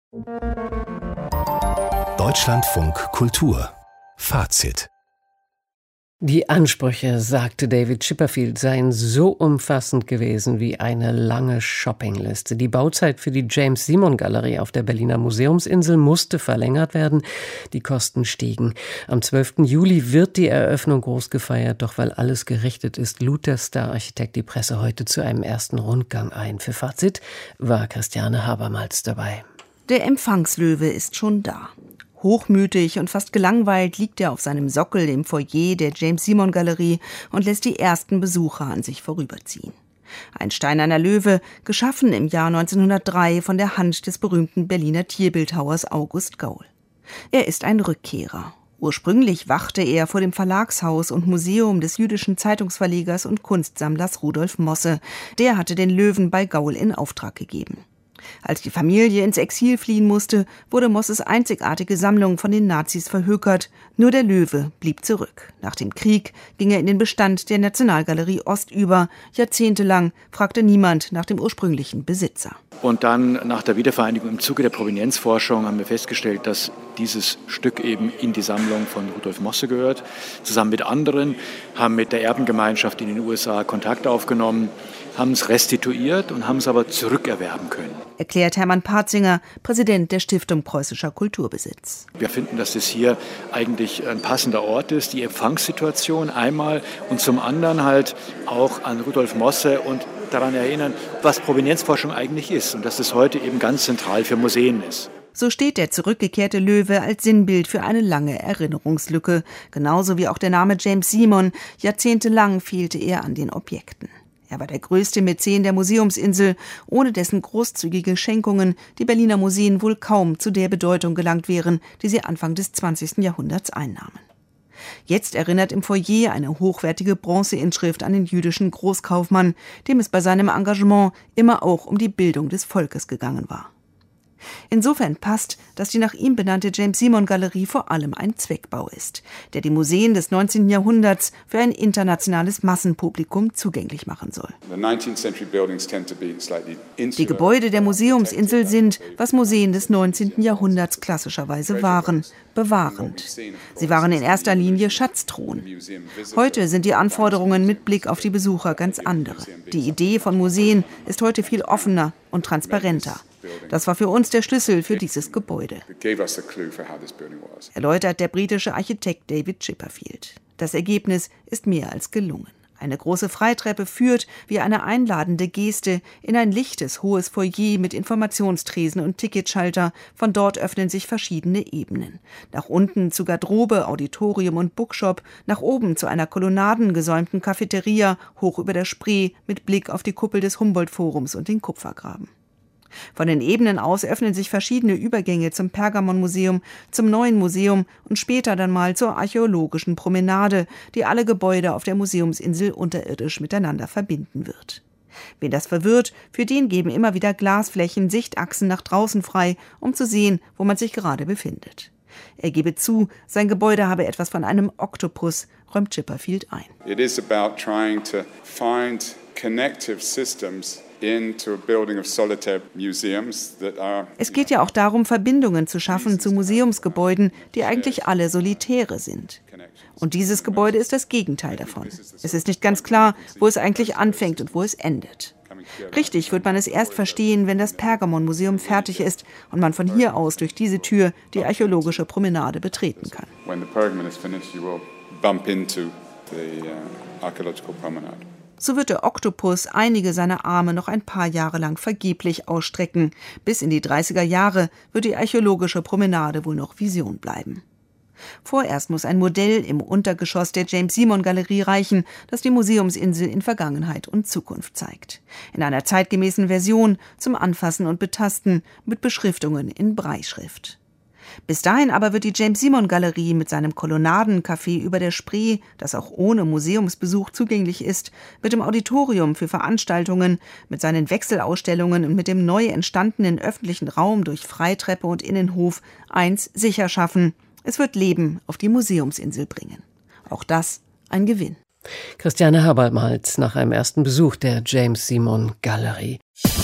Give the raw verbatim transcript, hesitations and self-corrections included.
Deutschlandfunk Kultur Fazit. Die Ansprüche, sagte David Chipperfield, seien so umfassend gewesen wie eine lange Shoppingliste. Die Bauzeit für die James-Simon-Galerie auf der Berliner Museumsinsel musste verlängert werden. Die Kosten stiegen. Am zwölften Juli wird die Eröffnung groß gefeiert, doch weil alles gerichtet ist, lud der Star-Architekt die Presse heute zu einem ersten Rundgang ein. Für Fazit war Christiane Habermals dabei. Der Empfangslöwe ist schon da. Hochmütig und fast gelangweilt liegt er auf seinem Sockel im Foyer der James-Simon-Galerie und lässt die ersten Besucher an sich vorüberziehen. Ein steinerner Löwe, geschaffen im Jahr neunzehnhundertdrei von der Hand des berühmten Berliner Tierbildhauers August Gaul. Er ist ein Rückkehrer. Ursprünglich wachte er vor dem Verlagshaus und Museum des jüdischen Zeitungsverlegers und Kunstsammlers Rudolf Mosse. Der hatte den Löwen bei Gaul in Auftrag gegeben. Als die Familie ins Exil fliehen musste, wurde Mosses einzigartige Sammlung von den Nazis verhökert. Nur der Löwe blieb zurück. Nach dem Krieg ging er in den Bestand der Nationalgalerie Ost über. Jahrzehntelang fragte niemand nach dem ursprünglichen Besitzer. Und dann nach der Wiedervereinigung im Zuge der Provenienzforschung haben wir festgestellt, dass dieses Stück eben in die Sammlung von Rudolf Mosse gehört. Zusammen mit anderen haben mit der Erbengemeinschaft in den U S A Kontakt aufgenommen, haben es restituiert und haben es aber zurückerwerben können. Erklärt Hermann Patzinger, Präsident der Stiftung Preußischer Kulturbesitz. Wir finden, dass das hier eigentlich ein passender Ort ist, die Empfangssituation einmal und zum anderen halt auch an Rudolf Mosse und daran erinnern, was Provenienzforschung eigentlich ist und dass das heute eben ganz zentral für Museen ist. So steht der zurückgekehrte Löwe als Sinnbild für eine lange Erinnerungslücke, genauso wie auch der Name James Simon. Jahrzehntelang fehlte er an den Objekten. Er war der größte Mäzen der Museumsinsel, ohne dessen großzügige Schenkungen die Berliner Museen wohl kaum zu der Bedeutung gelangt wären, die sie Anfang des zwanzigsten Jahrhunderts einnahmen. Jetzt erinnert im Foyer eine hochwertige Bronzeinschrift an den jüdischen Großkaufmann, dem es bei seinem Engagement immer auch um die Bildung des Volkes gegangen war. Insofern passt, dass die nach ihm benannte James-Simon-Galerie vor allem ein Zweckbau ist, der die Museen des neunzehnten Jahrhunderts für ein internationales Massenpublikum zugänglich machen soll. Die Gebäude der Museumsinsel sind, was Museen des neunzehnten Jahrhunderts klassischerweise waren, bewahrend. Sie waren in erster Linie Schatztruhen. Heute sind die Anforderungen mit Blick auf die Besucher ganz andere. Die Idee von Museen ist heute viel offener und transparenter. Das war für uns der Schlüssel für dieses Gebäude, erläutert der britische Architekt David Chipperfield. Das Ergebnis ist mehr als gelungen. Eine große Freitreppe führt, wie eine einladende Geste, in ein lichtes, hohes Foyer mit Informationstresen und Ticketschalter. Von dort öffnen sich verschiedene Ebenen. Nach unten zu Garderobe, Auditorium und Bookshop, nach oben zu einer kolonnadengesäumten Cafeteria, hoch über der Spree, mit Blick auf die Kuppel des Humboldt-Forums und den Kupfergraben. Von den Ebenen aus öffnen sich verschiedene Übergänge zum Pergamon-Museum, zum Neuen Museum und später dann mal zur archäologischen Promenade, die alle Gebäude auf der Museumsinsel unterirdisch miteinander verbinden wird. Wen das verwirrt, für den geben immer wieder Glasflächen Sichtachsen nach draußen frei, um zu sehen, wo man sich gerade befindet. Er gebe zu, sein Gebäude habe etwas von einem Oktopus, räumt Chipperfield ein. It is about trying to find connective systems. Es geht ja auch darum, Verbindungen zu schaffen zu Museumsgebäuden, die eigentlich alle solitäre sind. Und dieses Gebäude ist das Gegenteil davon. Es ist nicht ganz klar, wo es eigentlich anfängt und wo es endet. Richtig wird man es erst verstehen, wenn das Pergamon-Museum fertig ist und man von hier aus durch diese Tür die archäologische Promenade betreten kann. So wird der Oktopus einige seiner Arme noch ein paar Jahre lang vergeblich ausstrecken. Bis in die dreißiger Jahre wird die archäologische Promenade wohl noch Vision bleiben. Vorerst muss ein Modell im Untergeschoss der James-Simon-Galerie reichen, das die Museumsinsel in Vergangenheit und Zukunft zeigt. In einer zeitgemäßen Version zum Anfassen und Betasten mit Beschriftungen in Brailleschrift. Bis dahin aber wird die James-Simon-Galerie mit seinem Kolonnadencafé über der Spree, das auch ohne Museumsbesuch zugänglich ist, mit dem Auditorium für Veranstaltungen, mit seinen Wechselausstellungen und mit dem neu entstandenen öffentlichen Raum durch Freitreppe und Innenhof eins sicher schaffen: Es wird Leben auf die Museumsinsel bringen. Auch das ein Gewinn. Christiane Habermals nach einem ersten Besuch der James-Simon-Galerie.